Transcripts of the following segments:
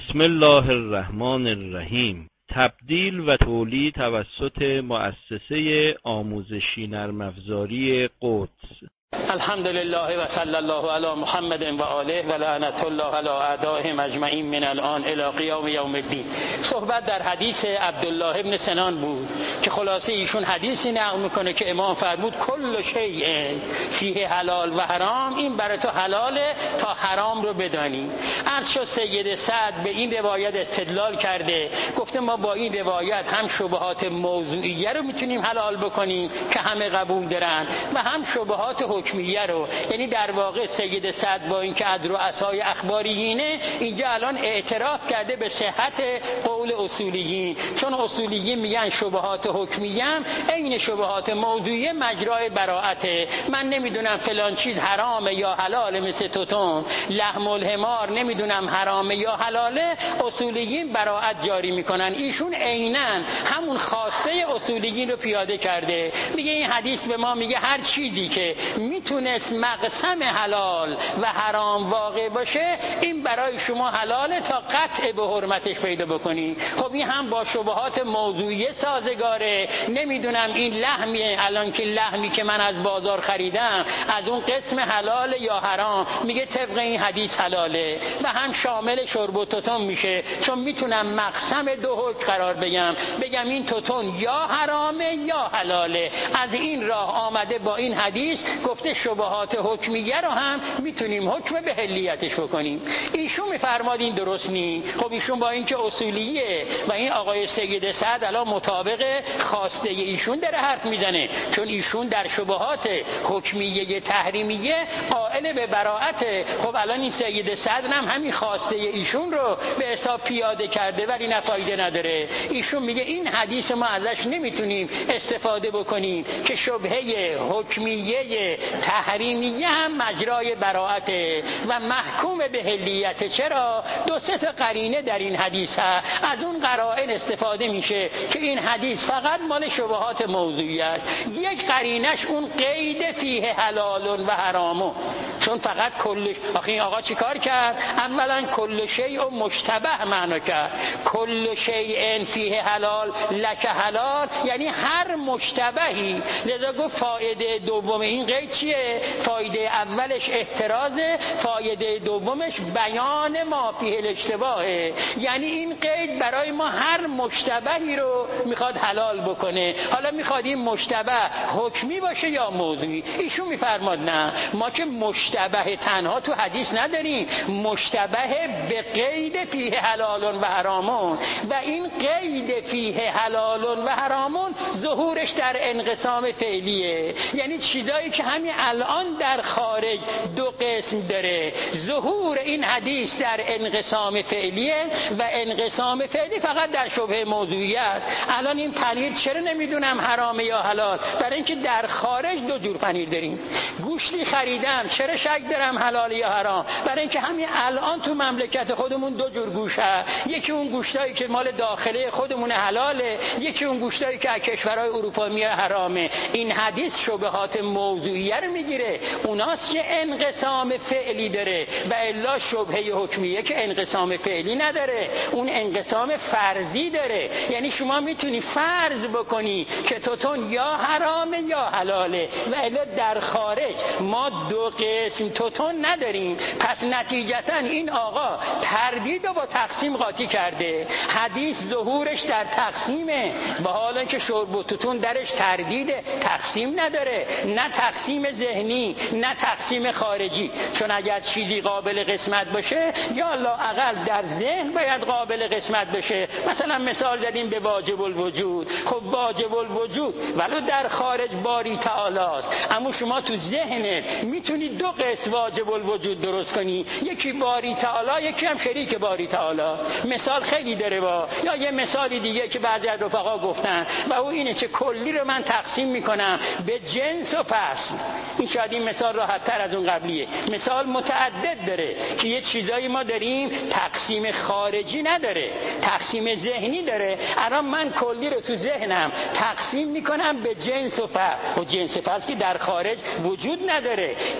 بسم الله الرحمن الرحیم. تبدیل و تولید توسط مؤسسه آموزشی نرم‌افزاری قدس. الحمد لله و صلی الله علی محمد و آله و لعنت الله علی اعدائهم اجمعین من الان الی قیام یوم الدین. صحبت در حدیث عبدالله ابن سنان بود که خلاصه ایشون حدیثی نقل میکنه که امام فرمود کل شیء فیه حلال و حرام، این برای تو حلاله تا حرام رو بدانی. عرض شد سید سعد به این روایت استدلال کرده، گفته ما با این روایت هم شبهات موضوعیه رو میتونیم حلال بکنیم که همه قبول دارن و هم شبهات حکمیه رو. یعنی در واقع سید سعد با اینکه از رؤسای اخباریینه اینجا الان اعتراف کرده به صحت قول اصولیین، چون اصولیین میگن شبهات حکمیه هم عین شبهات موضوعیه مجرای براءته. من نمیدونم فلان چیز حرامه یا حلاله، مثل توتون لحم الحمار نمیدونم حرامه یا حلاله، اصولیین براءت جاری میکنن. ایشون عیناً همون خواسته اصولیین رو پیاده کرده. میگه این حدیث به ما میگه هر چیزی که میتونست مقسم حلال و حرام واقع باشه این برای شما حلاله تا قطع به حرمتش پیدا بکنی. خب این هم با شبهات موضوعیه سازگاره. نمیدونم این لحمی الان که لحمی که من از بازار خریدم از اون قسم حلال یا حرام، میگه طبق این حدیث حلاله و هم شامل شرب و توتون میشه، چون میتونم مقسم دو حکم قرار بگم این توتون یا حرامه یا حلاله. از این راه آمده با این حدیث گفته شبهات حکمیه رو هم میتونیم حکم به حلیتش بکنیم. ایشون میفرماد این درست نی. خب ایشون با اینکه اصولیه و این آقای سید سعد الان مطابق خواسته ایشون داره حرف میزنه، چون ایشون در شبهات حکمیه تحریمیه قائل به براءته. خب الان این سید سعد هم همین خواسته ایشون رو به حساب پیاده کرده ولی نفایده نداره. ایشون میگه این حدیث ما ازش نمیتونیم استفاده بکنیم که شبهه حکمیه تحریمیه هم مجرای براءته و محکوم به حلیت. چرا؟ دو سه تا قرینه در این حدیث هست. از اون قرائن استفاده میشه که این حدیث فقط مال شبهات موضوعیت. یک قرینش اون قید فیه حلال و حرامو، چون فقط کل. آخه این آقا چیکار کرد؟ اولا کل شیء مشتبه معنا کرد. کل شیء فیه حلال لک حلال یعنی هر مشتبهی. لذا گفت فایده دوم این قید چیه؟ فایده اولش احترازه، فایده دومش بیان ما فیه الاشتباهه. یعنی این قید برای ما هر مشتبهی رو میخواد حلال بکنه. حالا میخواد این مشتبه حکمی باشه یا موضوعی. ایشون میفرماد نه، ما که مشتبه تنها تو حدیث نداریم، مشتبه به قید فیه حلال و حرامون و این قید فیه حلال و حرامون ظهورش در انقسام فعلیه. یعنی چیزایی که همین الان در خارج دو قسم داره. ظهور این حدیث در انقسام فعلیه و انقسام فعلی فقط در شبهه موضوعیت. الان این پنیر چرا نمیدونم حرامه یا حلال؟ برای اینکه در خارج دو جور پنیر داریم. گوشتی خریدم چرا شک دارم حلال یا حرام؟ برای اینکه همین الان تو مملکت خودمون دو جور گوشت هست. یکی اون گوشتایی که مال داخله خودمون حلاله، یکی اون گوشتایی که از کشورهای اروپا میاد حرامه. این حدیث شبهات موضوعیه رو میگیره، اوناست که انقسام فعلی داره و الا شبهه حکمیه که انقسام فعلی نداره، اون انقسام فرضی داره. یعنی شما میتونی فرض بکنی که توتون یا حرامه یا حلاله و الا در خارج ما دو قسم توتون نداریم. پس نتیجتا این آقا تردید رو با تقسیم قاطی کرده. حدیث ظهورش در تقسیمه و حالا که شرب و توتون درش تردید تقسیم نداره، نه تقسیم ذهنی نه تقسیم خارجی. چون اگر چیزی قابل قسمت باشه یا لااقل در ذهن باید قابل قسمت بشه. مثلا مثال زدیم به واجب الوجود. خب واجب الوجود ولو در خارج باری تعالی است، اما شما تو ذهنت میتونی دو قسم واجب الوجود درست کنی، یکی باری تعالی یکی هم شریک باری تعالی. مثال خیلی داره یا یه مثالی دیگه که بعضی از رفقا گفتن و او اینه که کلی رو من تقسیم میکنم به جنس و فصل. این شاید این مثال راحت تر از اون قبلیه. مثال متعدد داره که یه چیزایی ما داریم تقسیم خارجی نداره، تقسیم ذهنی داره. الان من کلی رو تو ذهنم تقسیم میکنم به جنس و فصل، و جنس و فصل که در خارج وجود نداره. این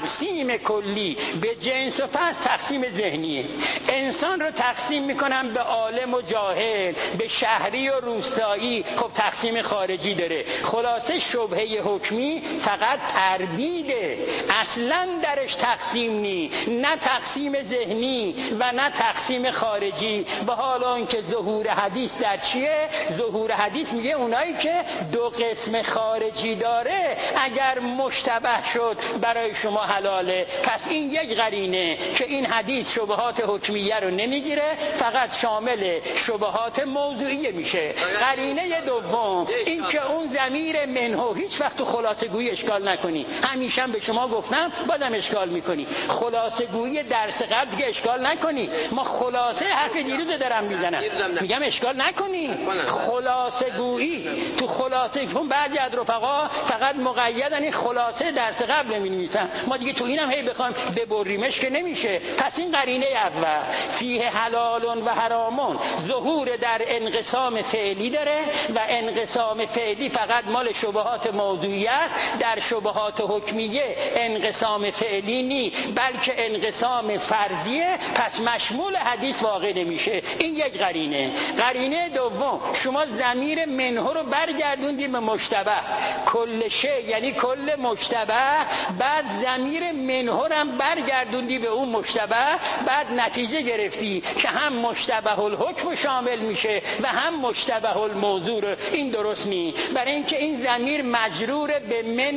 تقسیم کلی به جنس و فصل تقسیم ذهنیه. انسان رو تقسیم میکنم به عالم و جاهل، به شهری و روستایی. خب تقسیم خارجی داره. خلاصه شبهه حکمی فقط تردیده، اصلا درش تقسیم نی، نه تقسیم ذهنی و نه تقسیم خارجی. به حال آنکه ظهور حدیث در چیه؟ ظهور حدیث میگه اونایی که دو قسم خارجی داره اگر مشتبه شد برای شما حلاله. پس این یک قرینه که این حدیث شبهات حکمیه رو نمیگیره، فقط شامل شبهات موضوعیه میشه. قرینه دوم این که اون ضمیر منه هیچ وقت تو خلاصه گویی اشکال نکنی. همیشه به شما گفتم بازم اشکال میکنی. خلاصه گویی درس قبل دیگه اشکال نکنی. ما خلاصه حرف دیروز دارم میزنم، میگم اشکال نکنی. خلاصه گویی تو خلاصه کن. بعضی از رفقا فقط مقیدن این خلاصه درس قبل نمی‌نویسن. ما دیگه تو اینم هی بخوایم ببریمش که نمیشه. پس این قرینه اول فیه حلال و حرامون ظهور در انقسام فعلی داره و انقسام فعلی فقط مال شبهات موضوعیه. در شبهات حکمیه انقسام فعلی نی بلکه انقسام فرضیه، پس مشمول حدیث واقع نمیشه. این یک قرینه. قرینه دوم شما ضمیر منه رو برگردوندید به مشتبه. کل شی یعنی کل مشتبه، بعد ضمیر منه رو هم برگردوندی به اون مشتبه، بعد نتیجه گرفتی که هم مشتبه الحکم شامل میشه و هم مشتبه الموضوع. این درست نی، برای اینکه این ضمیر مجرور به من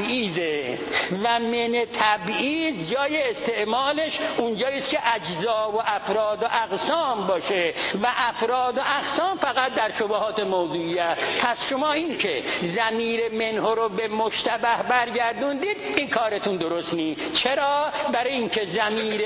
تبعیضه و من تبعیض جای استعمالش اونجاییست که اجزا و افراد و اقسام باشه و افراد و اقسام فقط در شبهات موضوعیه. پس شما این که ضمیر منه رو به مشتبه برگردوندید این کارتون درست نی. چرا؟ برای اینکه ضمیر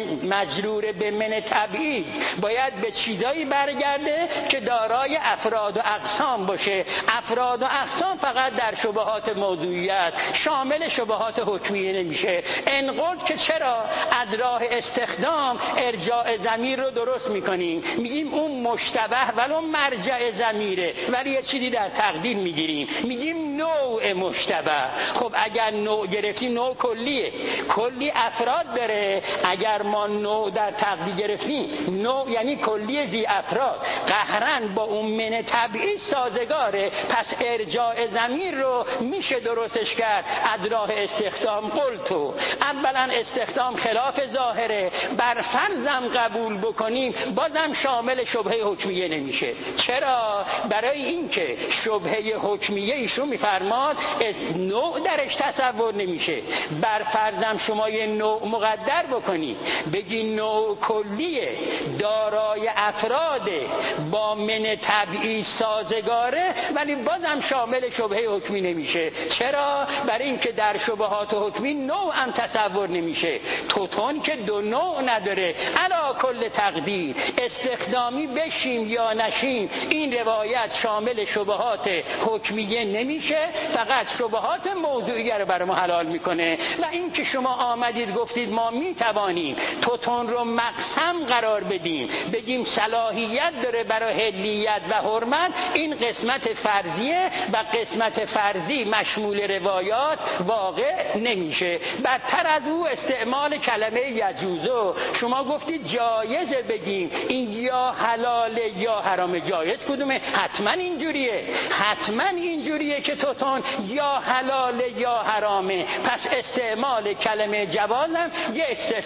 مجرور به من تبعیض باید به چیزایی برگرده که دارای افراد و اقسام باشه. افراد و اقسام فقط در شبهات موضوعیت، شامل شبهات حکمیه نمیشه. انقلت که چرا از راه استخدام ارجاع ضمیر رو درست میکنیم، میگیم اون مشتبه ولو مرجع ضمیره، ولی یه چیزی در تقدیر میگیریم، میگیم نوع مشتبه. خب اگر نوع گرفتیم، نوع کلیه، کلی افراد داره. اگر ما نوع در تقدیر گرفتیم، نوع یعنی کلی زی افراد، قهرن با اون من تبعیض سازگاره. پس ارجاع ضمیر رو میشه درستش کرد از راه استخدام. قلتو اولا استخدام خلاف ظاهره، بر فرضم قبول بکنیم بازم شامل شبهه حکمیه نمیشه. چرا؟ برای اینکه شبهه حکمیه ایشون میفرماد نوع درش تصور نمیشه. بر فرضم شما یه نوع مقدر بکنی، بگی نوع کلیه دارای افراد با من تبعیض سازگاره، ولی بازم شامل شبهه حکمی نمیشه. چرا؟ برای اینکه در شبهات حکمی نوع هم تصور نمیشه. توتون که دو نوع نداره. علا کل تقدیر استخدامی بشیم یا نشیم، این روایت شامل شبهات حکمیه نمیشه، فقط شبهات موضوعیه رو برای ما حلال میکنه. و این که شما آمدید گفتید ما میتوانیم توتون رو مقسم قرار بدیم، بگیم صلاحیت داره برای حلیت و حرمت، این قسمت فرضیه و قسمت فرضی مشمول روایات واقع نمیشه. بدتر از او استعمال کلمه یجوزو. شما گفتید جایزه بگیم این یا حلاله یا حرام. جایز کدومه؟ حتما اینجوریه، حتما اینجوریه که توتون یا حلاله یا حرامه. پس استعمال کلمه جوازم یه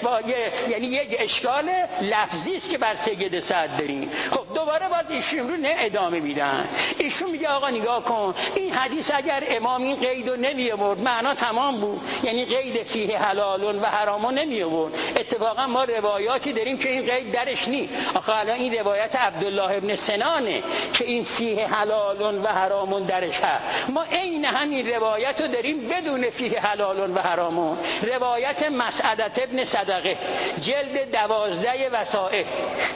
یعنی یک اشکال لفظی است که بر سید صد داریم. خب دوباره باز ایشون رو نه ادامه میدن. ایشون میگه آقا نگاه کن، این حدیث اگر امام این قید رو نمی آورد معنا تمام بود، یعنی قید فیه حلال و حرام نمی آورد. اتفاقا ما روایاتی داریم که این قید درش نی. آخه الان این روایت عبدالله ابن سنانه که این فیه حلال و حرام درش هست. ما عین همین روایت رو داریم بدون فیه حلال و حرام. روایت مسعدة ابن صدقه جلد 12 وسائل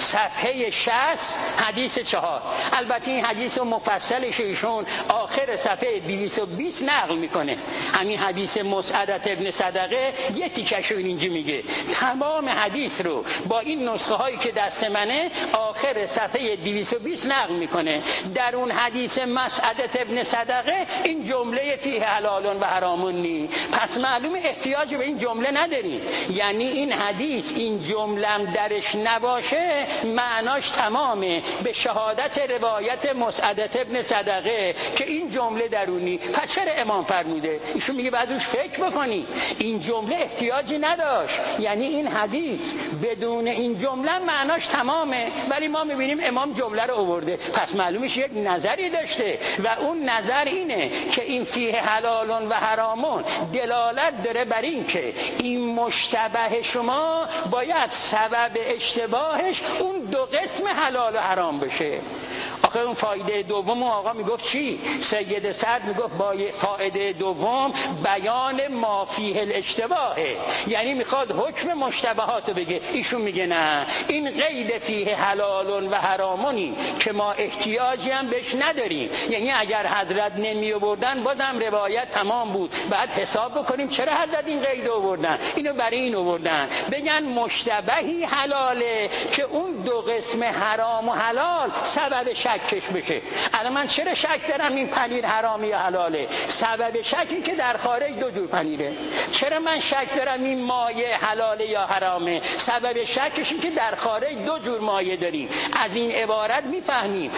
صفحه 60 حدیث 4. البته این حدیث مفصلش ایشون آخر صفحه 220 نقل میکنه. همین حدیث مسعدة ابن صدقه یه تیکش رو اینجا میگه. تمام حدیث رو با این این نسخه هایی که دست منه آخر صفحه 220 نقل میکنه. در اون حدیث مسعدة ابن صدقه این جمله فیه حلال و حرام نی. پس معلومه احتیاج به این جمله نداریم. یعنی این حدیث این جملم درش نباشه معناش تمامه به شهادت روایت مسعدة ابن صدقه که این جمله درونی. پس چرا امام فرموده؟ ایشون میگه بعد روش فکر بکنی. این جمله احتیاجی نداشت، یعنی این حدیث بدون این جمله معناش تمامه، ولی ما میبینیم امام جمله رو آورده. پس معلومش یک نظری داشته و اون نظر اینه که این فیه حلال و حرامون دلالت داره بر این که این مشتبه شما باید سبب اشتباهش اون دو قسم حلال و حرام بشه. آخه اون فایده دوم آقا میگفت چی؟ سید سعد میگفت با فایده دوم بیان ما فیه الاشتباهه، یعنی میخواد حکم مشتبهات بگه. ایشون میگه نه، این قید فیه حلال و حرامونی که ما احتیاجی هم بهش نداریم. یعنی اگر حضرت نمی آوردن بازم روایت تمام بود. بعد حساب بکنیم چرا حضرت این قید آوردن، اینو برای این آوردن بگن مشتبهی حلاله که اون دو قسم حرام و حلال سبب شکش بشه. الان من چرا شک دارم این پنیر حرامی یا حلاله؟ سبب شکی که در خارج دو جور پنیره. چرا من شک دارم این مایه حلاله یا حرامه؟ سبب شکش این که در خارج دو جور مایه داریم. از این عبارت میفهمیم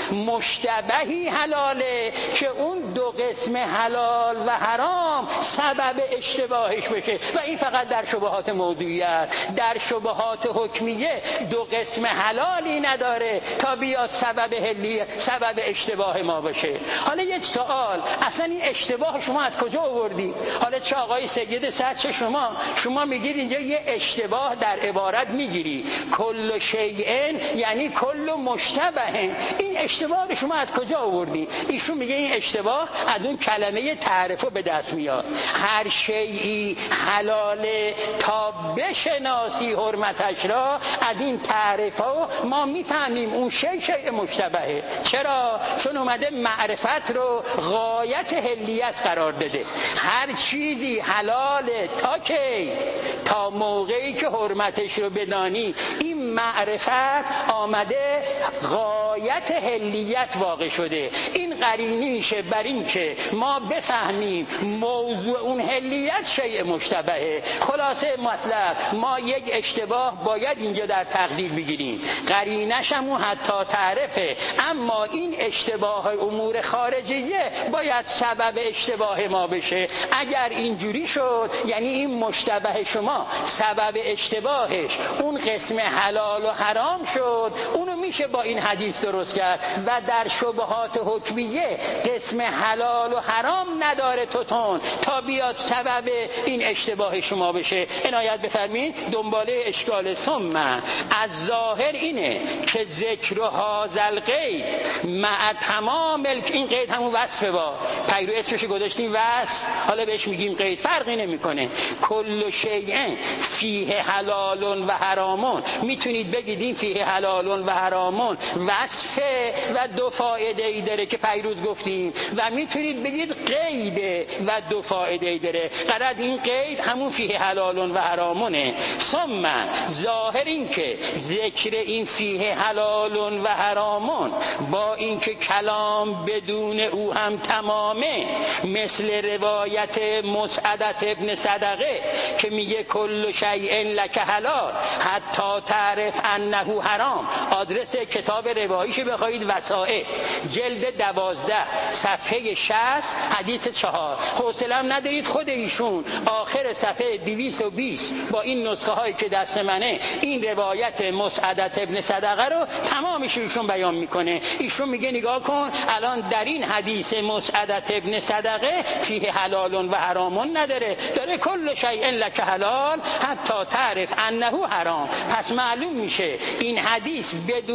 مشتبهی حلاله که اون دو قسم حلال و حرام سبب اشتباهش بشه و این فقط در شبهات موضوعیت. در شبهات حکمیه دو قسم حلالی نداره تا بیاد سبب حلی سبب اشتباه ما بشه. حالا یک سوال، اصلا این اشتباه شما از کجا آوردی؟ حالا چه آقای سید سعد چه شما میگید اینجا یه اشتباه در عبارت میگیری کل شیئن یعنی کل مشتبه. این اشتباه شما از کجا آوردی؟ ایشون میگه این اشتباه از اون کلمه تعرفه به دست میاد. هر شیئی حلاله تا بشناسی حرمتش را، از این تعرفه ما میفهمیم اون شیء مشتبهه. چرا؟ چون اومده معرفت رو غایت حلیت قرار داده. هر چیزی حلاله تا کی؟ تا موقعی که حرمتش رو بدانی. این معرفت آمده غایت حلیت واقع شده. این قرینه میشه بر این که ما بفهمیم موضوع اون حلیت شیء مشتبهه. خلاصه مطلب ما یک اشتباه باید اینجا در تقدیر بگیریم، قرینش هم حتی تعرفه، اما این اشتباه امور خارجیه باید سبب اشتباه ما بشه. اگر اینجوری شد یعنی این مشتبه شما سبب اشتباهش اون قسم حلال و حرام شد، اونو میشه با این حدیث درست کرد. و در شبهات حکمیه قسم حلال و حرام نداره توتون تا بیاد سبب این اشتباه شما بشه. عنایت بفرمین دنباله اشکال. ثم از ظاهر اینه که ذکر هذا القید مع تمام این قید همون وصفه با پیرو اسمش گذاشتیم وصف، حالا بهش میگیم قید، فرقی نمیکنه. کل شیء فیه حلال و حرامون، میتونید بگید این فیه حلال و حرامون وصفه و دو فایده ای داره که پیروز گفتیم، و میتونید بگید قید و دو فایده ای داره. قرار این قید همون فیه حلال و حرامونه. ثم ظاهر این که ذکر این فیه حلال و حرامون با اینکه کلام بدون او هم تمامه، مثل روایت مسعدة ابن صدقه که میگه کل شیء لک حلال حتی تعرف انه حرام. آدرس کتاب رواییش بخواید وسائل جلد 12 صفحه 60 حدیث 4. حوصله‌ام ندارید خود ایشون آخر صفحه 220 با این نسخه هایی که دست منه این روایت مسعدة ابن صدقه رو تمامش ایشون بیان میکنه. ایشون میگه نگاه کن الان در این حدیث مسعدة ابن صدقه فیه حلال و حرامون نداره، داره کل شیء لک حلال حتی تعرف انه حرام. پس معلوم میشه این حدیث بدون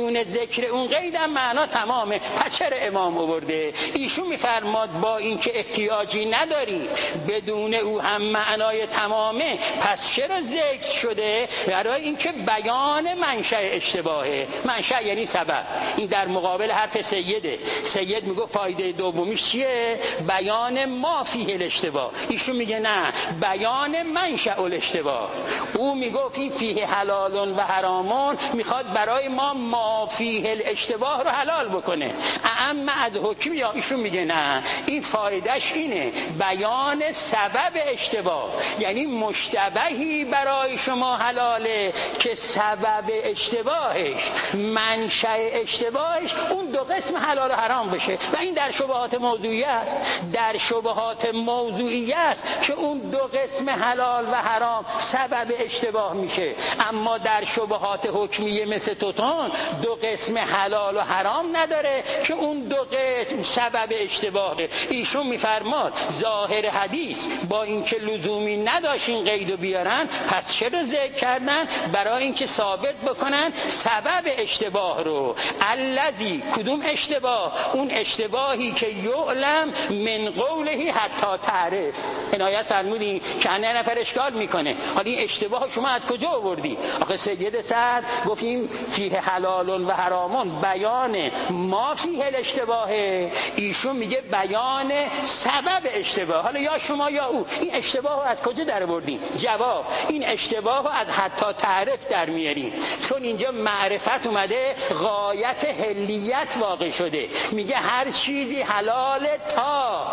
بدون ذکر اون قید هم معنا تمامه. پس چرا امام آورده؟ ایشون میفرماد با اینکه احتیاجی نداری بدون او هم معنای تمامه، پس چرا ذکر شده؟ برای اینکه بیان منشأ اشتباهه. منشأ یعنی سبب. این در مقابل حرف سیده. سید میگه فایده دومیش چیه؟ بیان ما فیه الاشتباه. ایشون میگه نه، بیان منشأ الاشتباه. او میگه فیه حلال و حرامون، میخواد برای ما فیه الاشتباه رو حلال بکنه. اما حکم یا ایشون میگه نه، این فایدهش اینه بیان سبب اشتباه، یعنی مشتبهی برای شما حلاله که سبب اشتباهش، منشأ اشتباهش اون دو قسم حلال و حرام بشه. و این در شبهات موضوعیه است. در شبهات موضوعیه است که اون دو قسم حلال و حرام سبب اشتباه میشه. اما در شبهات حکمیه مثل توتون دو قسم حلال و حرام نداره که اون دو قسم سبب اشتباهه. ایشون میفرماد ظاهر حدیث با اینکه لزومی نداشت این قیدو بیارن، پس چرا ذکر کردن؟ برای اینکه ثابت بکنن سبب اشتباه رو. الذی، کدوم اشتباه؟ اون اشتباهی که یعلم من قوله حتی تعرف. عنایت فرمودین که انا نفر اشکال میکنه، حالا این اشتباه شما از کجا آوردی؟ آخه سید سعد گفتیم فیه حلال و حرامون بیان ما فیه الاشتباه، ایشون میگه بیان سبب اشتباه. حالا یا شما یا او این اشتباه رو از کجا در آوردین؟ جواب، این اشتباه رو از حتی تعرف در میارین، چون اینجا معرفت اومده غایت حلیت واقع شده. میگه هر چیزی حلال تا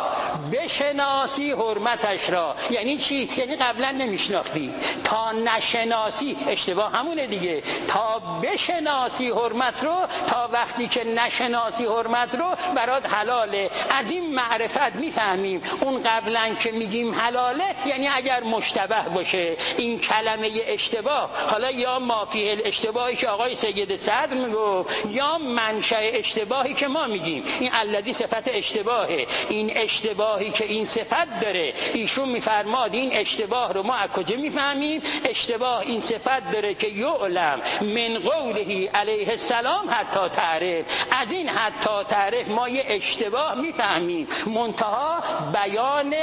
بشناسی حرمتش را. یعنی چی؟ یعنی قبلا نمیشناختی، تا نشناسی. اشتباه همونه دیگه، تا بشناسی حرمت رو، تا وقتی که نشناسی حرمت رو برات حلاله. از این معرفت میفهمیم اون قبلا که میگیم حلاله یعنی اگر مشتبه باشه. این کلمه اشتباه، حالا یا ما فیه الاشتباهی که آقای سید صدر میگو، یا منشأ اشتباهی که ما میگیم. این الذی صفت اشتباهه. این اشتباهی که این صفت داره، ایشون میفرماد این اشتباه رو ما از کجا میفهمیم؟ اشتباه این صفت داره که یعلم من قوله علیه السلام حتی تعرف. از این حتی تعرف ما یه اشتباه میفهمیم، منتها بیان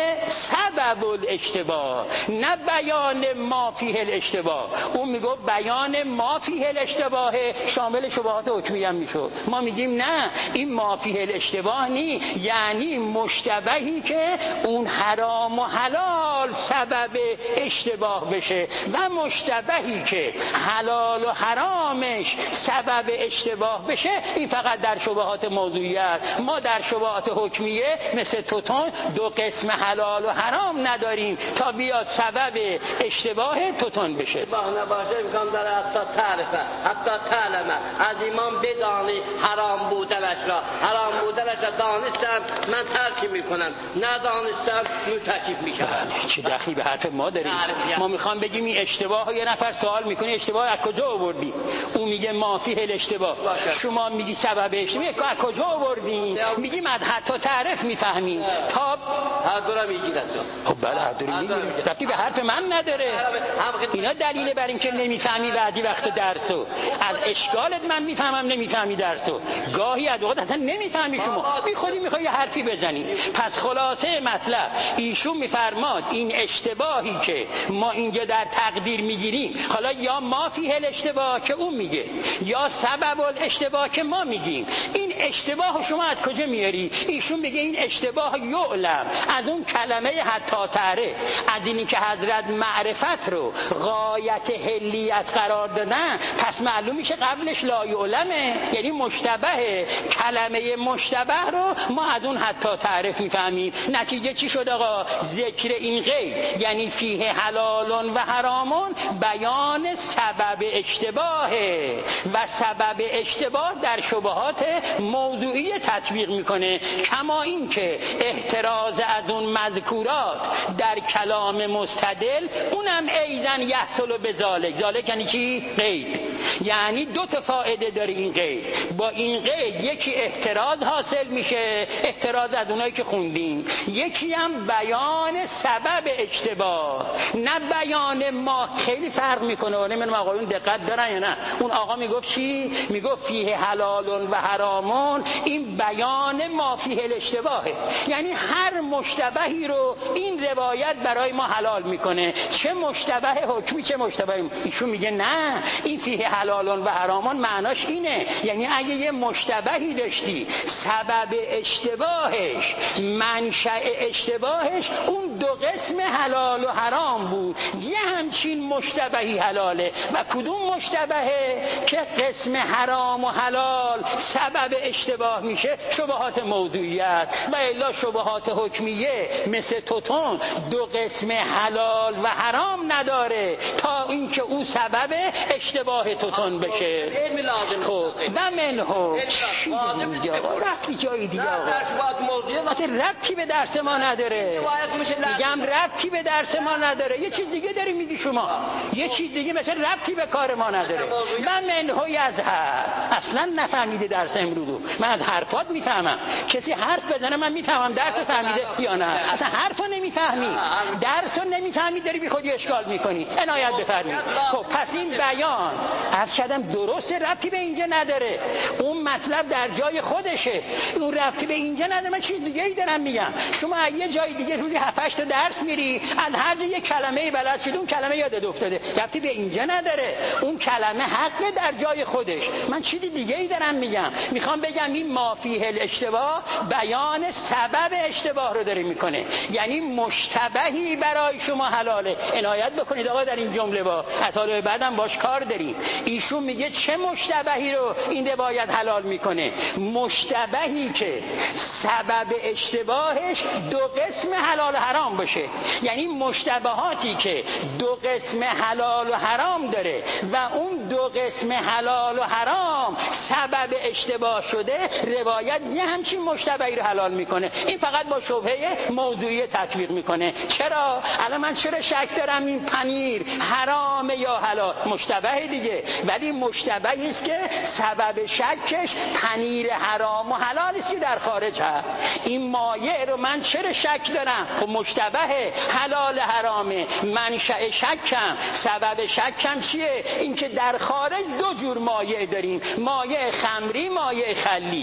سبب الاشتباه، نه بیان ما فیه الاشتباه. اون میگه بیان ما فیه الاشتباه شامل شبهات حکمی هم میشد. ما میگیم نه، این ما فیه الاشتباه نی، یعنی مشتبهی که اون حرام و حلال سبب اشتباه بشه، و مشتبهی که حلال و حرامش سبب اشتباه بشه، این فقط در شبهات موضوعیت. ما در شبهات حکمیه مثل توتون دو قسم حلال و حرام نداریم تا بیاد سبب اشتباه توتون بشه. نباشه امکان داره حتی تعرفه، حتی تعلمه، از ایمان بدانی حرام بودنش را، حرام بودنش را دانستم من ترک میکنم، ندانستم مرتکب میشم. چه دخلی به حرف ما داریم؟ ما میخوام بگیم این اشتباه، یه نفر سوال میکنه اشتباه از کجا آوردی؟ اون میگه ما فیه الاشتباه، شما میگی سبب اشتباه، از کجا آوردین؟ میگیم از حتی تعرف میفهمیم. تا هر دو را میگیرد. خب بله هر دو را میگیرد، ربطی به حرف من نداره. اینا دلیل بر این که نمیفهمی بعدی وقت درسو. از اشکالت من میفهمم نمیفهمی درسو، گاهی از وقت اصلا نمیفهمی شما، بی خودی میخوای یه حرفی بزنی. پس خلاصه مطلب ایشون میفرماد این اشتباهی که ما اینجا در تقدیر میگیریم، حالا یا ما فیه الاشتباه که اون میگه، یا سبب الاشتباه که ما میگیم، این اشتباه شما از کجا میاری؟ ایشون میگه این اشتباه یعلم، از اون کلمه حتی تعرف، از اینی که حضرت معرفت رو غایت حلیت قرار دادن، پس معلوم میشه قبلش لا یعلمه، یعنی مشتبه. کلمه مشتبه رو ما از اون حتی تعرف میفهمیم. نتیجه چی شد آقا؟ ذکر این قید یعنی فیه حلال و حرامون بیان سبب اشتباهه، و سبب اشتباه در شبهات موضوعی تطبیق میکنه. کما این که احتراز از اون مذکورات در کلام مستدل اونم ایزن یحصل به ذالک. ذالک یعنی چی؟ قید. یعنی دو تا فایده داره این قید. با این قید یکی احتراز حاصل میشه، احتراز از اونایی که خوندیم، یکی هم بیان سبب اشتباه، نه بیان ما. خیلی فرق میکنه. نمیدونم آقایون دقت دارن یا نه. اون آقا میگفت چی؟ میگفت فیه حلال و حرامون، این بیان ما فیه الاشتباهه، یعنی هر مشتبهی رو این روایت برای ما حلال میکنه، چه مشتبه حکمی چه مشتبه. ایشون میگه نه، این فیه حلال و حرامون معناش اینه، یعنی اگه یه مشتبهی داشتی سبب اشتباهش، منشأ اشتباهش اون دو قسم حلال و حرام بود، یه همچین مشتبهی حلاله. و کدوم مشتبهه که قسم حرام و حلال سبب اشتباه میشه؟ شبهات موضوعیت. و الا شبهات حکمیه مثل توتون دو قسم حلال و حرام نداره تا اینکه اون سبب اشتباه توتون بشه. خب و منهو ربطی جایی دیگه آقا، ربطی به درس ما نداره. میگم ربطی به درس ما نداره. یه چیز دیگه داری میگی شما، یه چیز دیگه مثل ربطی به کار ما نداره. من منهو یزهر، اصلا نفهمیده درس امروزو. من از حرفات میفهمم. کسی حرف بزنه من میفهمم درس فهمیده یا نه. اصلا حرفو نمیفهمی، درسو نمیفهمی، داری بی خودی اشکال میکنی. عنایت بفرمایید. خب پس این بیان از شدم درست ربطی به اینجا نداره. اون مطلب در جای خودشه، اون ربطی به اینجا نداره. من چیز دیگه ای دارم میگم. شما یه جای دیگه روزی 7-8 تا درس میری، از هر جای یک کلمه بلد شدی، اون کلمه یادت افتاده، ربطی به اینجا نداره. اون کلمه حق در جای خودش. من چیز دیگه ای دارم میگم. میخوام بگم این ما فیه الاشتباه بیان سبب اشتباه رو داره میکنه، یعنی مشتبهی برای شما حلاله. عنایت بکنید آقا در این جمله با اطالع بعدم باش کار داریم. ایشون میگه چه مشتبهی رو این روایت حلال میکنه؟ مشتبهی که سبب اشتباهش دو قسم حلال و حرام باشه، یعنی مشتبهاتی که دو قسم حلال و حرام داره و اون دو قسم حلال و حرام سبب اشتباه شده، روایت یه همچین مشتبهی رو حلال میکنه. این فقط با شبهه موضوعی تطبیق میکنه. چرا؟ الان من چرا شک دارم این پنیر حرام یا حلال؟ مشتبه دیگه، ولی مشتبهی است که سبب شکش پنیر حرام و حلال است که در خارج هست. این مایع رو من چرا شک دارم؟ خب مشتبه حلال حرامه. منشأ شکم، سبب شکم چیه؟ این که در خارج دو جور مایع داریم، مایع خمری، مایع خلی.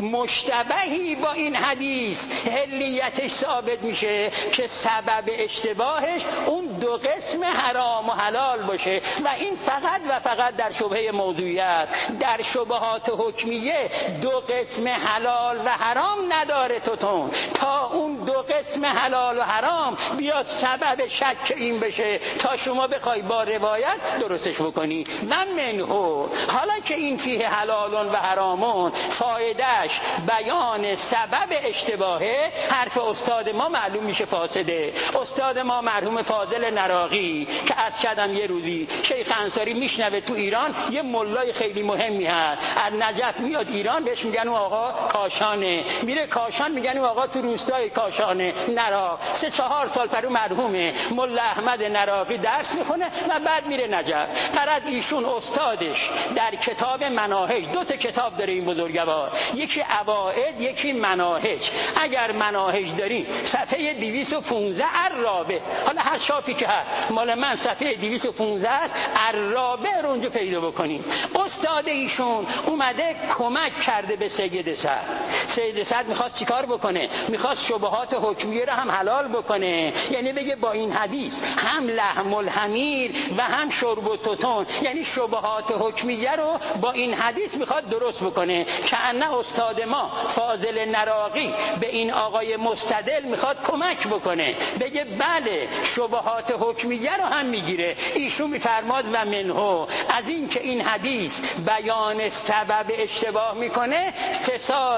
مشتبهی با این حدیث حلیتش ثابت میشه که سبب اشتباهش اون دو قسم حرام و حلال باشه. و این فقط و فقط در شبهه موضوعیت. در شبهات حکمیه دو قسم حلال و حرام نداره توتون تا اون دو قسم حلال و حرام بیاد سبب شک این بشه تا شما بخوای با روایت درستش بکنی. من منهو، حالا که این فیه حلالون و حرامون فایدهش بیان سبب اشتباهه، حرف استاد ما معلوم میشه فاسده. استاد ما مرحوم فاضل نراقی که از شدم یه روزی شیخ انصاری میشنوه تو ایران یه ملای خیلی مهمی هست، از نجف میاد ایران، بهش میگن اون آقا کاشانه، میره کاشان میگن اون آقا تو روستای کاشانه نراق. 3-4 سال پرو مرحومه ملا احمد نراقی درس میخونه و بعد میره نجف. فرض ایشون استادش در کتاب مناهج، 2 تا کتاب داره این بزرگوار، یکی عوائد یکی مناهج. اگر مناهج دارین صفحه 215 الرابع، حالا هر شافی که هست، مال من صفحه 215 است، الرابع رو اونجا پیدا بکنین. استاد ایشون اومده کمک کرده به سید صدر. سید صدر میخواست چیکار بکنه؟ میخواست شبهات حکمیه رو هم حلال بکنه، یعنی بگه با این حدیث هم لحم الحمیر و هم شرب التوتون، یعنی شبهات حکمیه رو با این حدیث میخواد درست بکنه. که انه استاد ما فاضل نراقی به این آقای مستدل میخواد کمک بکنه، بگه بله شبهات حکمیه رو هم میگیره. ایشون میفرماد و منهو، از این که این حدیث بیان سبب اشتباه میکنه، فساد این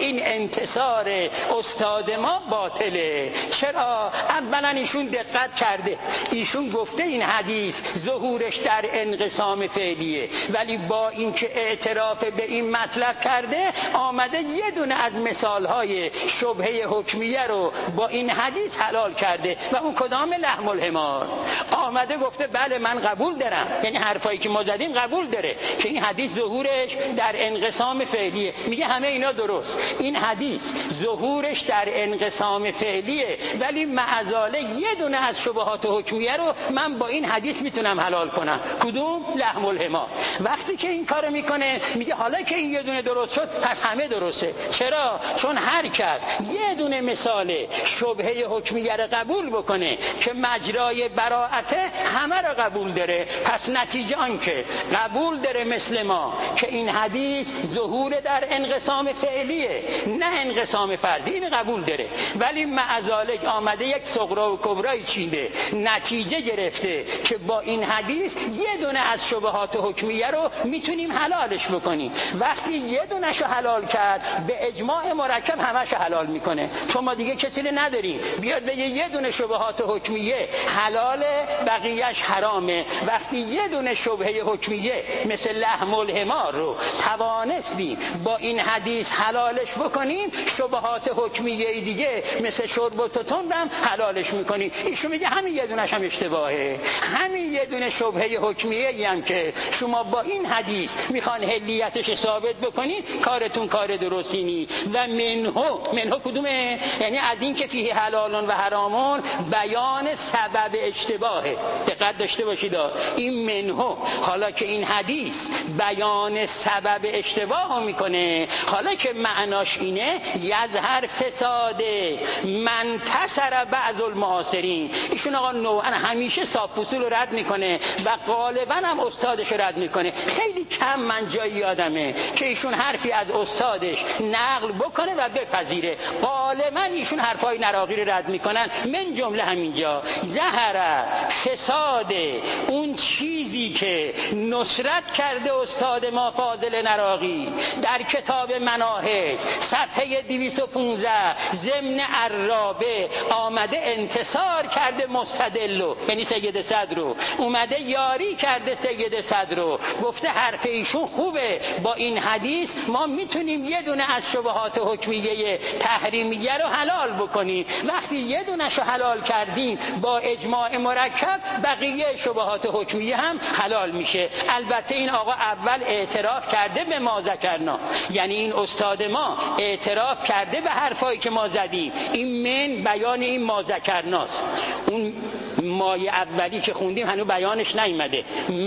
این انتصار استاد ما باطله. چرا؟ اولا ایشون دقت کرده، ایشون گفته این حدیث ظهورش در انقسام فعلیه، ولی با اینکه اعتراف به این مطلب کرده آمده یه دونه از مثالهای شبهه حکمیه رو با این حدیث حلال کرده و اون کدام؟ لحم الحمار. آمده گفته بله من قبول دارم، یعنی حرفایی که ما زدیم قبول داره که این حدیث ظهورش در انقسام فعلیه. میگه همه اینا درست، این حدیث ظهورش در انقسام فعلیه ولی معزاله یه دونه از شبهات حکمیه رو من با این حدیث میتونم حلال کنم. کدوم؟ لحم الحمار. وقتی که این کارو میکنه میگه حالا که این یه دونه درست شد پس همه درسته. چرا؟ چون هر کس یه دونه مثال شبهه حکمیه رو قبول بکنه که مجرای براءته همه رو قبول داره، پس نتیجه آن که قبول داره مثل ما که این حدیث ظهور در انقسام فعلیه نه انقسام فردی، این قبول داره، ولی معزالک آمده یک صغرا و کبرای چیده، نتیجه گرفته که با این حدیث یه دونه از شبهات حکمیه رو میتونیم حلالش بکنیم. وقتی یه دونهشو حلال کرد به اجماع مرکب همه‌شو حلال میکنه، چون ما دیگه کسی نداریم بیاد بگه یه دونه شبهات حکمیه حلاله بقیهش حرامه. وقتی یه دونه شبهه حکمیه مثل لحم الحمار رو توانستیم با این حدیث حلالش بکنیم، شبهات حکمیه دیگه مثل شرب و تتن هم حلالش میکنیم. ایشون میگه همین یه دونش هم اشتباهه، همین یه دونه شبهه حکمیه هم که شما با این حدیث میخوان حلیتش ثابت بکنید کارتون کار درستی نی. و منهو کدومه؟ یعنی از این که فیه حلالون و حرامون بیان سبب اشتباهه. دقت داشته باشید این منهو، حالا که این حدیث بیان سبب اشتباه میکنه، حالا که معناش اینه یظهر فساده من تسر بعض المعاصرین. ایشون آقا نوعا همیشه صاف اصول رو رد میکنه و غالبا هم استادش رو رد میکنه. خیلی کم من جایی یادمه که ایشون حرفی از استادش نقل بکنه و بپذیره. غالبا ایشون حرفای نراقی رو رد میکنن، من جمله همینجا ظهر فساد اون چیزی که نصرت کرده استاد ما فاضل نراقی در کتاب مناهج صفحه 215 ضمن عرابه آمده انتصار کرده مستدلو، یعنی سید صدر رو اومده یاری کرده سید صدر رو، گفته حرف ایشون خوبه، با این حدیث ما میتونیم یه دونه از شبهات حکمیه تحریمیه رو حلال بکنیم. وقتی یه دونش رو حلال کردیم با اجماع مرکب بقیه شبهات حکمیه هم حلال میشه. البته این آقا اول اعتراف کرده به ما ذکرنا، یعنی این استاد ما اعتراف کرده به حرفایی که ما زدیم. این من بیان این ما ذکرناست. اون مای اولی که خوندیم هنوز بیانش نیامده،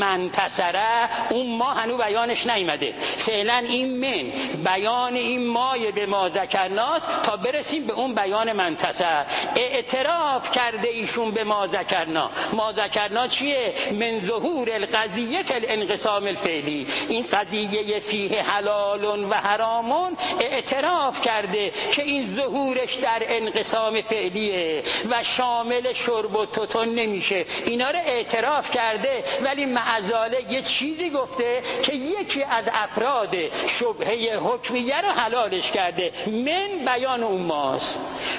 منتصره اون ما هنوز بیانش نیامده. فعلا این من بیان این مای به ما ذکرناست تا برسیم به اون بیان منتصر. اعتراف کرده ایشون به ما ذکرنا. ما ذکرنا چیه؟ من ظهور القضیه فی الانقسام الفعلی. این قضیه فیه حلال و حرامون اعتراف کرده که این ظهورش در انقسام فعلیه و شامل شرب و تتن نمیشه. اینا رو اعتراف کرده، ولی معزاله یه چیزی گفته که یکی از افراد شبهه حکمیه رو حلالش کرده. من بیان اون ماست.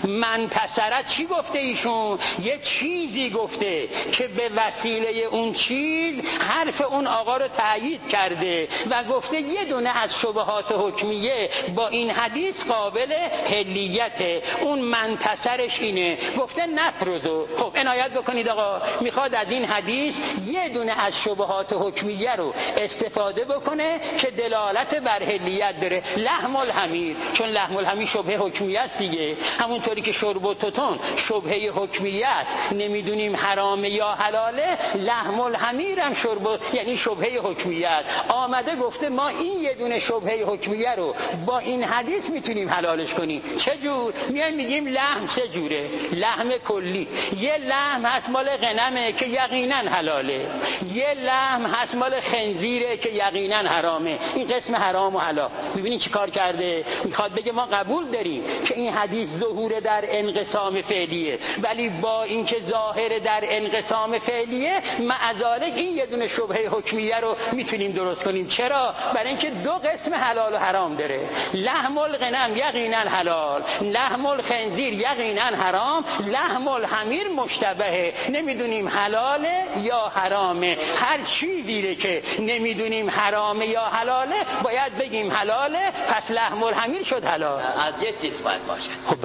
منتصرت چی گفته ایشون؟ یه چیزی گفته که به وسیله اون چیز حرف اون آقا رو تأیید کرده و گفته یه دونه از شبهات حکمیه با این حدیث قابل حلیته. اون منتصرش اینه، گفته نفرضو. خب عنایت بکنید آقا، میخواد از این حدیث یه دونه از شبهات حکمیه رو استفاده بکنه که دلالت بر حلیت داره. لحم الحمیر، چون لحم الحمیر شبهه حکمیه است دیگه، همونطوری که شرب و تتن شبهه حکمیه است، نمیدونیم حرامه یا حلاله، لحم الحمیر هم یعنی شبهه حکمیه است. آمده گفته ما این یه دونه شبهه حکمیه رو با این حدیث میتونیم حلالش کنیم. چه جور؟ میگیم لحم سه جوره. لحم کلی، یه لحم هست مال غنمه که یقینا حلاله، یه لحم هست مال خنزیره که یقینا حرامه. این قسم حرام و حلال. ببینید چی کار کرده؟ میخواد بگه ما قبول داریم که این حدیث ظهور در انقسام فعلیه، ولی با اینکه ظاهر در انقسام فعلیه معذالک این یه دونه شبهه حکمیه رو میتونیم درست کنیم. چرا؟ برای اینکه دو قسم حلال و حرام داره. لحم الغنم یقینا حلال، لحم الخنزیر یقینا حرام، لحم الحمیر مشتبهه، نمیدونیم حلاله یا حرامه. هر چیزی که نمیدونیم حرامه یا حلاله باید بگیم حلاله، پس لحم الحمیر شد حلال. از یه چیز باید باشه. خب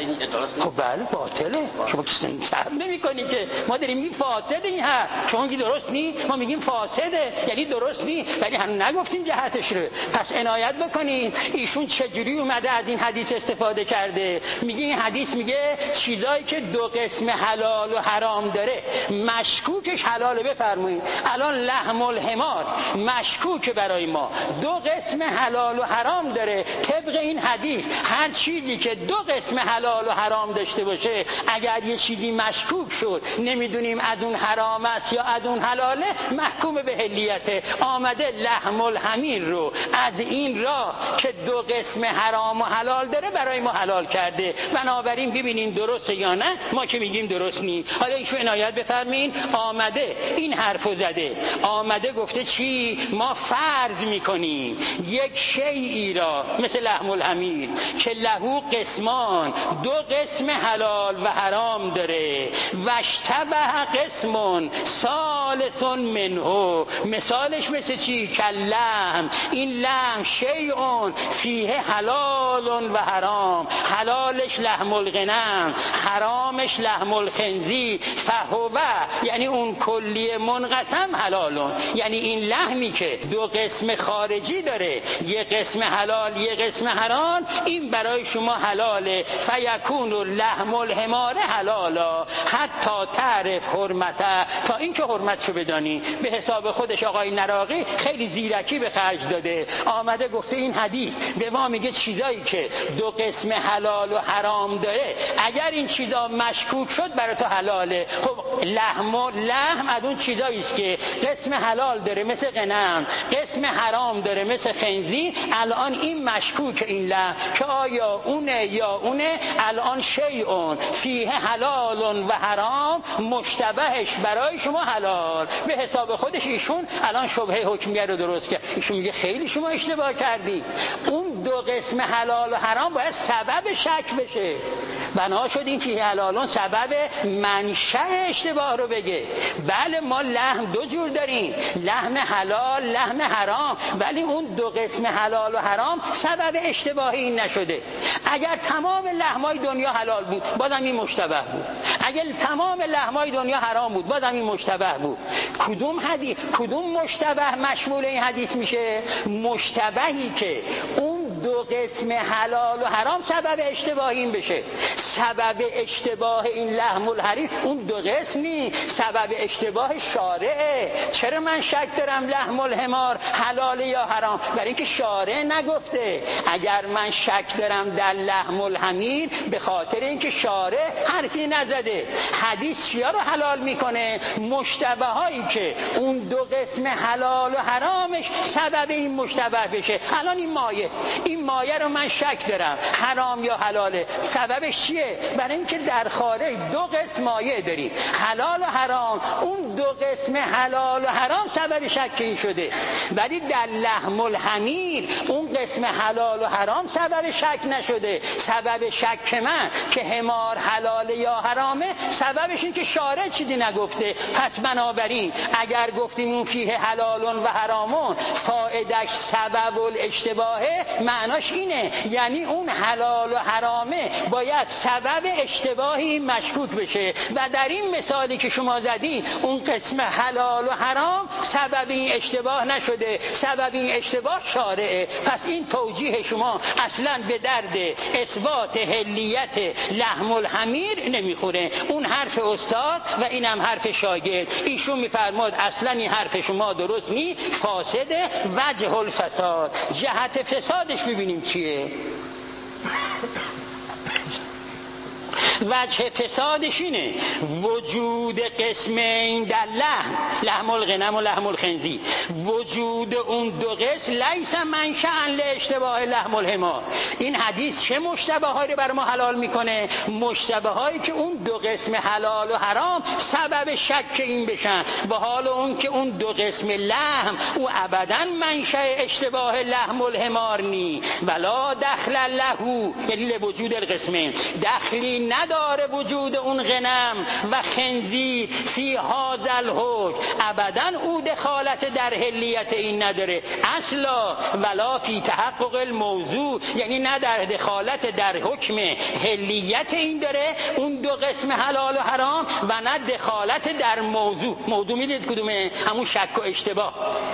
بله باطله. شما فهم نمی‌کنی که ما داریم میگیم فاسده. این ها شما میگی درست نی، ما میگیم فاسده، یعنی درست نی، ولی هم نگفتیم جهتش رو. پس عنایت بکنین ایشون چجوری اومده از این حدیث استفاده کرده. میگه این حدیث میگه چیزایی که دو قسم حلال و حرام داره مشکوکش حلاله. بفرمایید الان لحم الحمار مشکوک برای ما، دو قسم حلال و حرام داره. طبق این حدیث هر چیزی که دو قسم حلال و حرام داشته باشه، اگر یه چیزی مشکوک شد نمیدونیم از اون حرام است یا از اون حلاله، محکوم به حلیته. آمده لحم الحمیر رو از این راه که دو قسم حرام و حلال داره برای ما حلال کرده. بنابراین ببینین درسته یا نه، ما که میگیم درست نی. حالا ایشون عنایت بفرمین آمده این حرفو زده، آمده گفته چی؟ ما فرض میکنیم یک شیئی را مثل لحم الحمیر که لهو قسمان، دو قسم حلال و حرام داره، واشتبه قسمون ثالث منه. مثالش مثل چی؟ کاللحم، این لحم شیئون فیه حلال و حرام، حلالش لحم الغنم، حرامش لحم الخنزیر، فهوه یعنی اون کلی منقسم حلالون، یعنی این لحمی که دو قسم خارجی داره، یه قسم حلال یه قسم حرام، این برای شما حلاله. فیکون لحم الحمار حلالا حتی تعرف حرمته، تا اینکه حرمتشو بدانی. به حساب خودش آقای نراقی خیلی زیرکی به خرج داده، آمده گفته این حدیث به ما میگه چیزایی که دو قسم حلال و حرام داره اگر این چیزا مشکوک شد برای تو حلاله. خب لحم از اون چیزایی است که قسم حلال داره مثل غنم، قسم حرام داره مثل خنزیر. الان این مشکوک این لحم که آیا اونه یا اونه، الان شیئون فیه حلال و حرام، مشتبهش برای شما حلال. به حساب خودش ایشون الان شبهه حکمیه رو درست کرد. ایشون میگه خیلی شما اشتباه کردی، اون دو قسم حلال و حرام باید سبب شک بشه. بنا شد این که حلالون سبب منشأ اشتباه رو بگه. بله ما لحم دو جور داریم، لحم حلال لحم حرام، ولی اون دو قسم حلال و حرام سبب اشتباهی این نشده. اگر تمام لحمای دنیا حلال بود بازم این مشتبه بود، اگر تمام لحمای دنیا حرام بود بازم این مشتبه بود. کدوم مشتبه مشمول این حدیث میشه؟ مشتبهی که اون دو قسم حلال و حرام سبب اشتباه این بشه. سبب اشتباه این لحم الحریر اون دو قسم نی، سبب اشتباه شارعه. چرا من شک دارم لحم الحمار حلال یا حرام؟ برای اینکه شارع نگفته. اگر من شک دارم در لحم الحمیر به خاطر اینکه شارع حرفی نزده. حدیث چیا رو حلال میکنه؟ مشتبه هایی که اون دو قسم حلال و حرامش سبب این مشتبه بشه. الان این مایه رو من شک دارم حرام یا حلاله، سببش چیه؟ برای اینکه در خارج دو قسم مایه داریم، حلال و حرام. اون دو قسم حلال و حرام سبب شک این شده، ولی در لحم الحمیر اون قسم حلال و حرام سبب شک نشده. سبب شک من که حمار حلاله یا حرامه، سببش این که شارع چیزی نگفته. پس بنابراین اگر گفتیم اون فیه حلالون و حرامون فائدش سبب الاشتباهه، معناش اینه یعنی اون حلال و حرامه باید سبب اشتباهی مشکوک بشه. و در این مثالی که شما زدین اون قسم حلال و حرام سبب این اشتباه نشده، سبب این اشتباه شارعه. پس این توجیه شما اصلا به درد اثبات حلیت لحم الحمیر نمیخوره. اون حرف استاد و اینم حرف شاگرد. ایشون میفرماد اصلا این حرف شما درست نی، فاسده. وجه الفساد، جهت فسادش ببینیم چیه. وجه فسادش اینه وجود قسمین در لحم الغنم و لحم الخنزیر، وجود اون دو قسم لیس منشأ لاشتباه لحم الحمار. این حدیث چه مشتبه‌هایی رو بر ما حلال میکنه؟ مشتبه‌هایی که اون دو قسم حلال و حرام سبب شک این بشن، به حال اون که اون دو قسم لحم او ابداً منشأ اشتباه لحم الحمار نی ولا دخل له، یعنی لوجود القسمین دخلی نداره وجود اون غنم و خنزیر فی هذا الحکم، ابداً او دخالت در حلیت این نداره اصلا، ولا فی تحقق الموضوع، یعنی نه در دخالت در حکم حلیت این داره اون دو قسم حلال و حرام و نه دخالت در موضوع میدید کدومه؟ همون شک و اشتباه.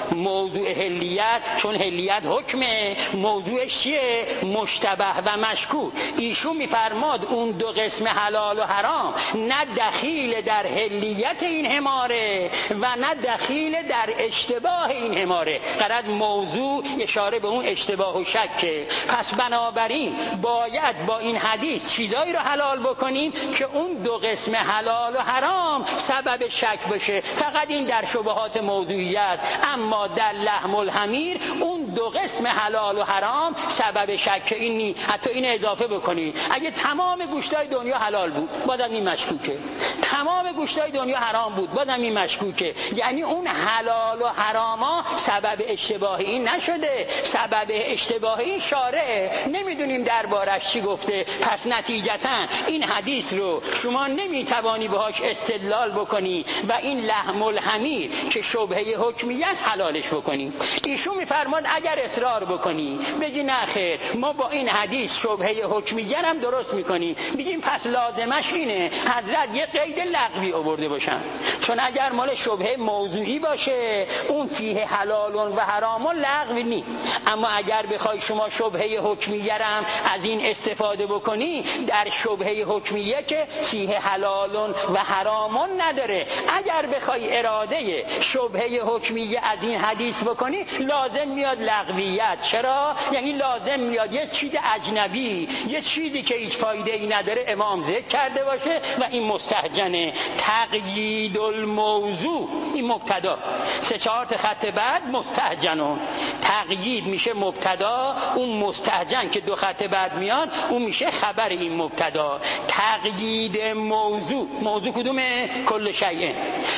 موضوع حلیت، چون حلیت حکمه، موضوعش چیه؟ مشتبه و مشکوک. ایشون میفرماد اون دو قسم حلال و حرام نه دخیل در حلیت این حماره و نه دخیل در اشتباه این حماره. قرد موضوع اشاره به اون اشتباه و شکه. پس بنابراین باید با این حدیث چیزایی رو حلال بکنیم که اون دو قسم حلال و حرام سبب شک بشه. فقط این در شبهات موضوعیت، اما در لحم الحمیر اون دو قسم حلال و حرام سبب شک این نی. حتی این اضافه بکنید اگه تمام گوشتای دنیا حلال بود بازم این مشکوکه، تمام گوشتای دنیا حرام بود بازم این مشکوکه. یعنی اون حلال و حراما سبب اشتباه این نشده، سبب اشتباه این شارعه. نمیدونیم دربارش چی گفته. پس نتیجتا این حدیث رو شما نمیتوانی بهاش استدلال بکنی و این لحم الحمیر که شبهه حکمیت حلالش بکنی. ایشون میفرماد اگر اصرار بکنی بگی نه خیر ما با این حدیث شبهه حکمیت هم درست میکنی، بگیم پس لازمش اینه حضرت یه قید لغوی آورده باشن، چون اگر مال شبهه موضوعی باشه اون فیه حلال و حرام لغوی نی. اما اگر بخوای شما شبهه حکمیه هم از این استفاده بکنی، در شبهه حکمیه که فیه حلال و حرام نداره، اگر بخوای اراده شبهه حکمیه از این حدیث بکنی لازم میاد لغویت. چرا؟ یعنی لازم میاد یه چیز اجنبی، یه چیزی که هیچ فایده ای نداره امام ذکر کرده باشه و این مستهجنه. تقیید الموضوع این مبتدا، 3-4 خط بعد مستهجنون. تقیید میشه مبتدا، اون مستهجن که 2 خط بعد میاد اون میشه خبر این مبتدا. تقیید موضوع کدومه؟ کل شیء.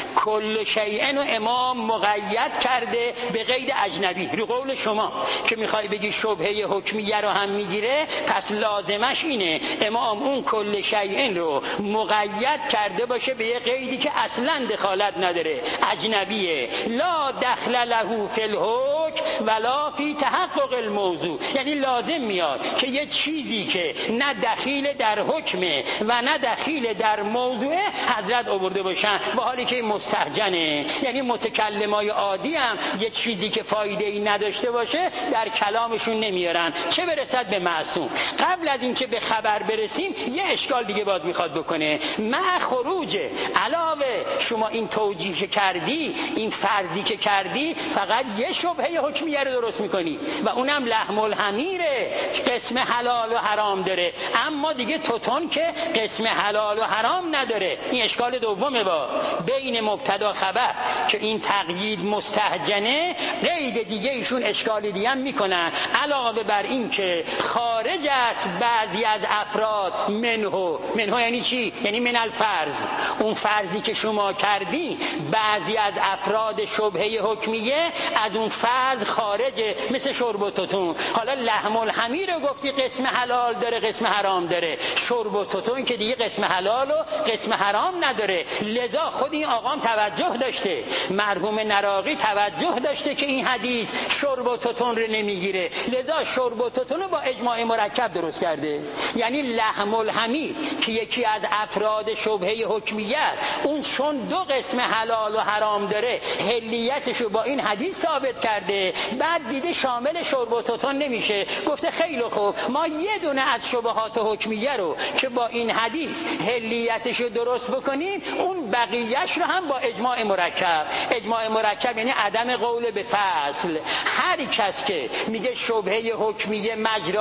کل شیء رو امام مقید کرده به قید اجنبی. رو قول شما که میخوای بگی شبهه حکمیه رو هم میگیره، پس لازمش اینه امام اون کل شیء رو مقید کرده باشه به یه قیدی که اصلا دخالت نداره، اجنبیه. لا دخل له فی الحکم ولا فی تحقق الموضوع. یعنی لازم میاد که یه چیزی که نه دخیل در حکمه و نه دخیل در موضوع حضرت آورده باشن، با حالی که مستهجنه. یعنی متکلمای عادی هم یه چیزی که فایده ای نداشته باشه در کلامشون نمیارن، چه برسد به معصوم. قبل از اینکه به خبر برسیم یه اشکال دیگه باز میخواد بکنه. مع خروج علاوه شما این توجیه که کردی، این فرضی که کردی، فقط یه شبهه حکمیه رو درست میکنی و اونم لحم الحمیره، قسم حلال و حرام داره، اما دیگه توتون که قسم حلال و حرام نداره. این اشکال دومه. با بین مبتدا خبر که این تقیید مستهجنه، قید دیگه ایشون اشکال دیگه هم میکنن. علاوه بر این که خارج است بعضی از افراد منه یعنی چی؟ یعنی من الفرض، اون فرضی که شما کردی بعضی از افراد شبهه حکمیه از اون فرض خارجه، مثل شرب و توتون. حالا لحم الحمیر رو گفتی قسم حلال داره قسم حرام داره، شرب و توتون که دیگه قسم حلال و قسم حرام نداره. لذا خود این آقام توجه داشته، مرحوم نراقی توجه داشته که این حدیث شرب و توتون رو نمیگیره، لذا شرب و توتون رو با اجماع مرکب درست کرده. یعنی لحم الحمیر که یکی از افراد شبهه حکمیت، اون چون 2 قسم حلال و حرام داره، حلیتش رو با این حدیث ثابت کرده، بعد دیده شامل شرب و توتون نمیشه، گفته خیلی خوب ما یه دونه از شبهات حکمیه رو که با این حدیث حلیتش رو درست بکنیم، اون بقیهش رو هم با اجماع مرکب. اجماع مرکب یعنی عدم قول به فصل. هر کس که میگه شبهه حکمیه مجرای بر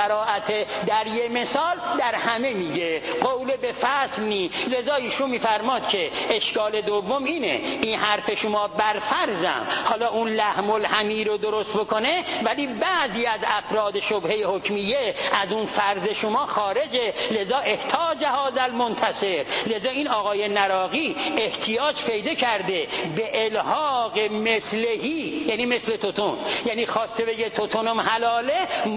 براءت در یه مثال در همه میگه، قول به فصل نی. لذا ایشون میفرماد که اشکال دوم اینه، این حرف شما بر فرضم حالا اون لحم الحمی رو درست بکنه، ولی بعضی از افراد شبهه حکمیه از اون فرض شما خارجه، لذا احتاج هذا المنتصر. لذا این آقای نراقی احتیاج پیدا کرده به الحاق مثلهی، یعنی مثل توتون، یعنی خواسته بگه توتونم حلاله،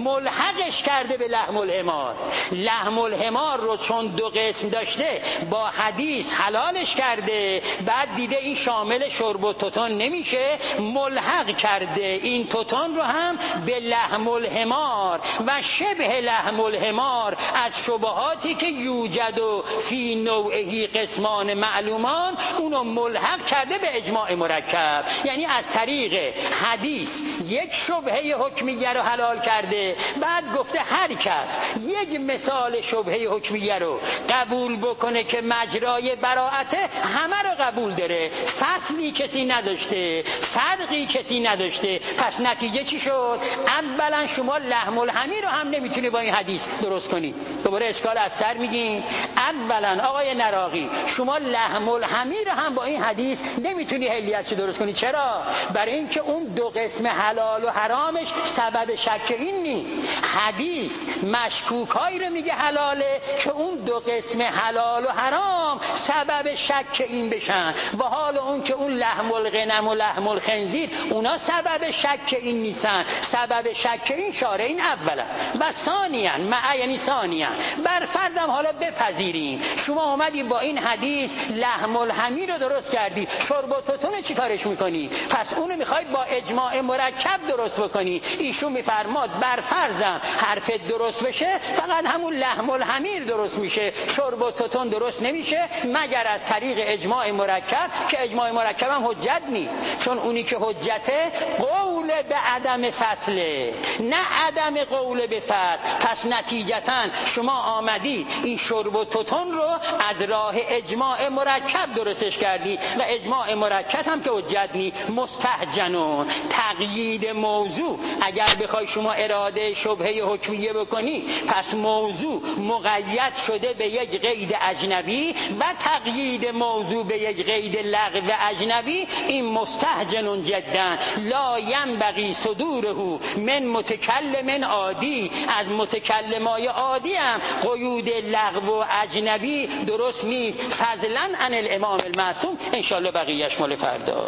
ملحقش کرده به لحم الحمار. لحم الحمار رو چون دو قسم داشته با حدیث حلالش کرده، بعد دیده این شامل شرب و توتون نمیشه، ملحق کرده این توتون رو هم به لحم الحمار و شبه لحم الحمار از شبهاتی که یوجد و فی نوعهی قسمان معلومان، اونو ملحق کرده به اجماع مرکب. یعنی از طریق حدیث یک شبهه حکمیه رو حلال کرده، بعد گفته هر کس یک مثال شبهه حکمیه رو قبول بکنه که مجرای براءته، همه رو قبول داره، فصلی کسی نداشته، فرقی کسی نداشته. پس نتیجه چی شد؟ اولا شما لحم الحمی رو هم نمیتونی با این حدیث درست کنی. دوباره اشکال از سر میگیم. اولا آقای نراقی شما لحم الحمی رو هم با این حدیث نمیتونی حلیتش درست کنی. چرا؟ برای اینکه اون دو قسم حلال و حرامش سبب شک این نی. حدیث مشکوکایی رو میگه حلاله که اون دو قسم حلال و حرام سبب شک این بشن، و حال اون که اون لحم الغنم و لحم الخنزیر اونا سبب شک این نیستن. سبب شک این شارع این اولا. و ثانیاً یعنی ثانیاً بر فردم حالا بپذیریم شما اومدی با این حدیث لحم الحمی رو درست کردی، شرب و توتون چی کارش میکنی؟ پس اونو میخوای با اجماع مرکب درست بکنی. ایشون میفرماد بر فرضم حرف درست بشه فقط همون لحم الحمیر درست میشه، شرب و توتون درست نمیشه مگر از طریق اجماع مرکب، که اجماع مرکب هم حجت نی، چون اونی که حجته قول به عدم فصله، نه عدم قول به فصل. پس نتیجتاً شما آمدی این شرب و توتون رو از راه اجماع مرکب درستش کردی، و اجماع مرکب هم که حجت نی. مستهجنون تقیید موضوع، اگر بخوای شما اراده شبهه حکمیه بکنی، پس موضوع مقید شده به یک قید اجنبی و تقیید موضوع به یک قید لغو اجنبی. این مستهجنون جدا لا ینبغی صدوره من متکلم عادی. از متکلمای عادی هم قیود لغو و اجنبی درست نیست، فضلا عن الامام المعصوم. انشالله بقیهش مال فردا.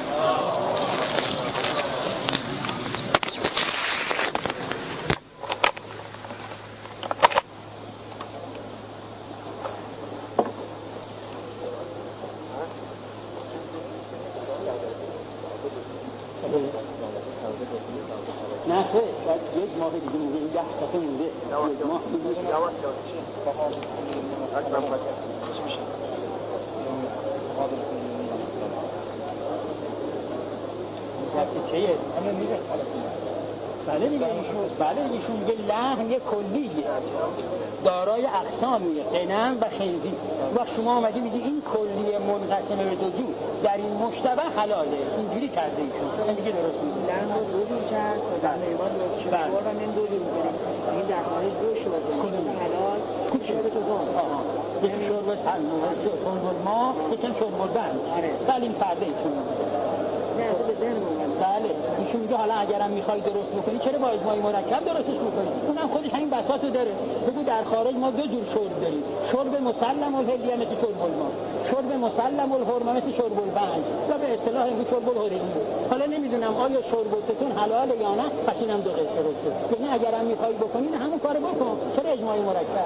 نه خیلی یک ماه دیگه مونده، این 10 صفحه مونده، یک ماه دیگه چیه؟ بله ایشون میگه لحم یک کلیه دارای اقسامیه، غنم و خنزیر. و شما آمدی میگی این کلیه منقسم به دو جو در این مشتبه حلاله، اینجوری کرده ایشون. این دیگه درست نیست. لحم رو دو جور کرد در میوان رو شد و من دو جور میکنم، این در خارج دو شد کدوم حلال شرب توتون. یکی شرب ما، یکی شرب البن. ولی این فرده ایشون نه تو به ذهن اومد. بله ایشون میگه حالا اگرم میخوای درست بکنی چرا با اجماع مرکب درستش بکنی؟ اونم خودش همین بساطو داره. بگو در خارج ما دو جور شرب داریم، شرب مسلم الحلیه مثل شرب الما، شرب مسلم الحرمه مثل شرب البن، و به اصطلاح این شرب الحرمه. حالا نمیدونم آیا شرب توتون حلاله یا نه، پس اینم دو قصه درسته. یعنی اگرم میخوای بکنی همون کارو بکن، چرا اجماع مرکب؟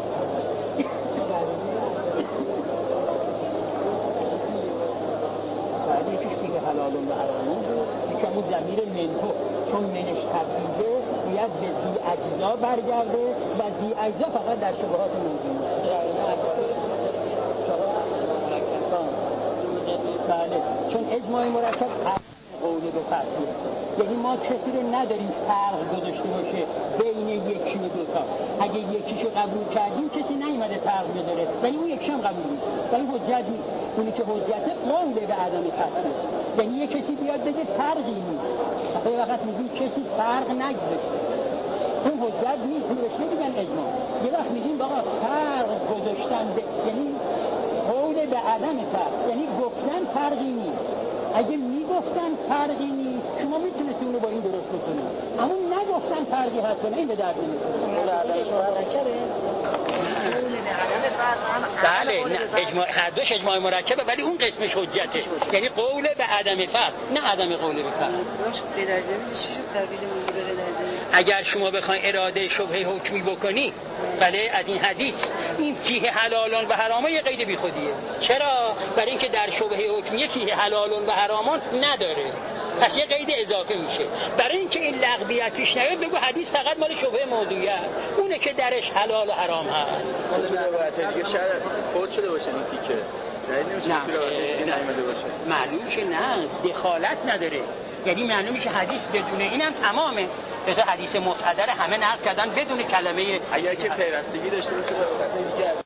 حلال و حرام بود، که همون ضمیر منتو چون منش تبدیده باید به ذی اجزا برگرده و ذی اجزا فقط در شبهات موجود. بله چون اجماع مرکب قول به فصل، یعنی ما کسی رو نداریم فرق گذاشته باشه بین یکی و دوتا. اگه یکیشو قبول کردیم کسی نیومده فرق بذاره، ولی اون یکیش هم قبول نیست، ولی حجت نیست. اونی که حجته قول به عدم فصل، یعنی یک کسی بیاد بگه فرقی نیست. وقتی میگیم کسی فرق نگذاشته، اون حجت نیست. بهش نمیگن اجماع. یه وقت میگیم آقا فرق گذاشتن یعنی قول به عدم فرق، یعنی گفتن فرقی نیست. اگه میگفتن فرقی نیست شما میتونستید اونو با این درست بکنید، اما نگفتن فرقی هست نه این به درد نمیخوره. بله اجماع، هر دوش اجماع مرکبه، ولی اون قسمش حجته، یعنی قول به عدم فرق نه عدم قول به فرق. اگر شما بخواید اراده شبهه حکمی بکنی، بله از این حدیث این فیه حلالان و حرامان یه قید بی خودیه. چرا؟ برای اینکه در شبهه حکمی فیه حلالان و حرامان نداره، پس یه قید اضافه میشه. برای اینکه این لغویت پیش نیاد بگو حدیث فقط مال شبهه موضوعیه، اونه که درش حلال و حرام هست. دیگه شاید خود شده باشه این فیکه. معلوم که نه، دخالت نداره، یعنی معلوم میشه حدیث بدون اینم تمامه. مثلا حدیث مصدر همه نقل کردن بدون کلمه، اگر که پیوستگی داشته باشه